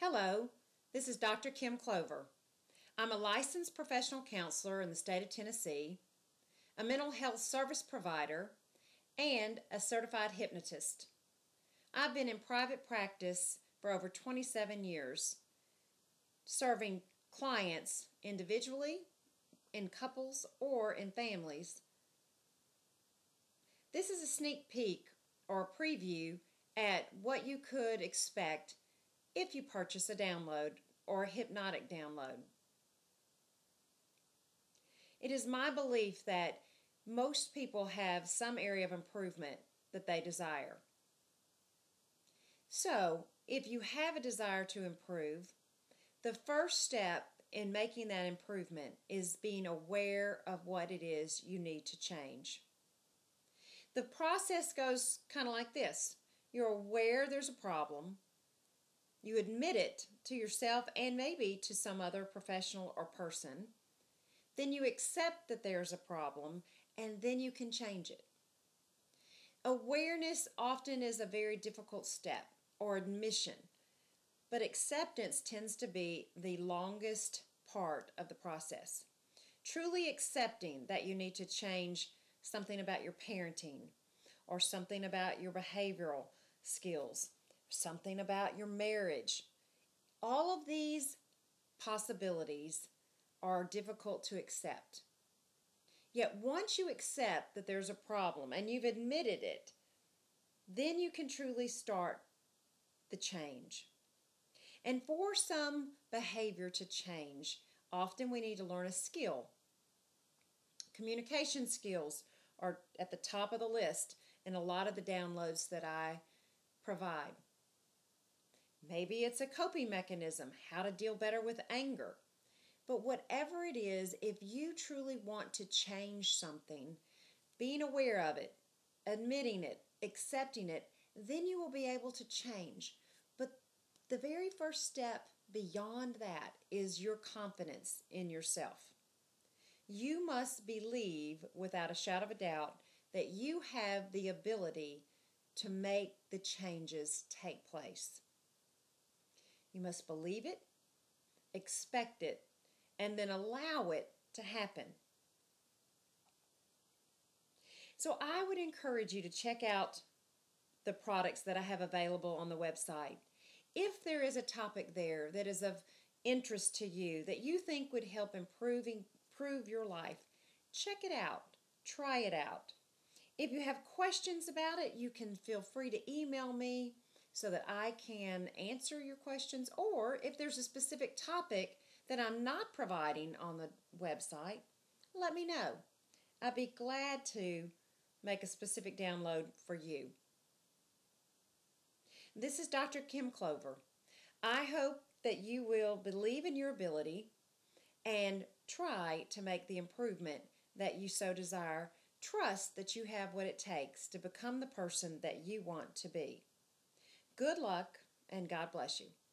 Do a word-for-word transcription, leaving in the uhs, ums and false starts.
Hello, this is Doctor Kim Clover. I'm a licensed professional counselor in the state of Tennessee, a mental health service provider, and a certified hypnotist. I've been in private practice for over twenty-seven years, serving clients individually, in couples, or in families. This is a sneak peek or a preview at what you could expect if you purchase a download or a hypnotic download. It is my belief that most people have some area of improvement that they desire. So, if you have a desire to improve, the first step in making that improvement is being aware of what it is you need to change. The process goes kind of like this. You're aware there's a problem. You admit it to yourself and maybe to some other professional or person. Then you accept that there's a problem, and then you can change it. Awareness often is a very difficult step, or admission, but acceptance tends to be the longest part of the process. Truly accepting that you need to change something about your parenting, or something about your behavioral skills, something about your marriage. All of these possibilities are difficult to accept. Yet once you accept that there's a problem and you've admitted it, then you can truly start the change. And for some behavior to change, often we need to learn a skill. Communication skills are at the top of the list in a lot of the downloads that I provide. Maybe it's a coping mechanism, how to deal better with anger. But whatever it is, if you truly want to change something, being aware of it, admitting it, accepting it, then you will be able to change. But the very first step beyond that is your confidence in yourself. You must believe without a shadow of a doubt that you have the ability to make the changes take place. You must believe it, expect it, and then allow it to happen. So I would encourage you to check out the products that I have available on the website. If there is a topic there that is of interest to you, that you think would help improve, improve your life, check it out. Try it out. If you have questions about it, you can feel free to email me so that I can answer your questions, or if there's a specific topic that I'm not providing on the website, let me know. I'd be glad to make a specific download for you. This is Doctor Kim Clover. I hope that you will believe in your ability and try to make the improvement that you so desire. Trust that you have what it takes to become the person that you want to be. Good luck, and God bless you.